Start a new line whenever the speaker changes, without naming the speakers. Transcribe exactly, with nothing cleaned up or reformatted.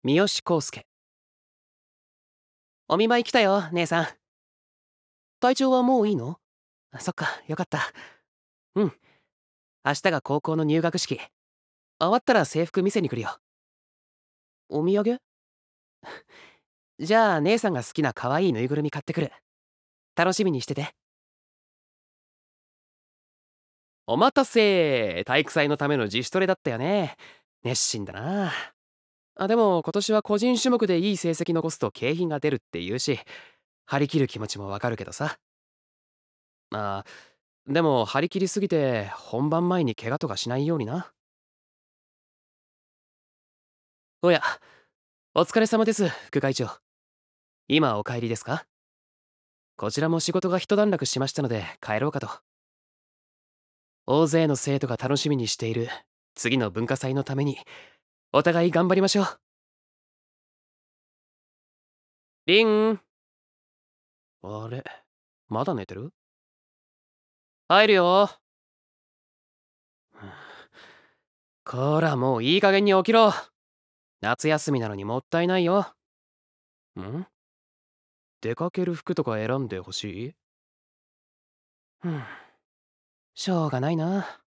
三好康介。お見舞い来たよ、姉さん。体調はもういいの？そっか、よかった。うん。明日が高校の入学式。終わったら制服見せに来るよ。お土産？じゃあ姉さんが好きな可愛いぬいぐるみ買ってくる。楽しみにしてて。お待たせ。体育祭のための自主トレだったよね。熱心だな。あ、でも今年は個人種目でいい成績残すと景品が出るって言うし、張り切る気持ちもわかるけどさ。あー、でも張り切りすぎて本番前に怪我とかしないようにな。おや、お疲れ様です、副会長。今お帰りですか？こちらも仕事が一段落しましたので帰ろうかと。大勢の生徒が楽しみにしている次の文化祭のためにお互い頑張りましょう。リン。あれ、まだ寝てる？入るよ。こら、もういい加減に起きろ。夏休みなのにもったいないよ。ん？出かける服とか選んでほしい？ふん、しょうがないな。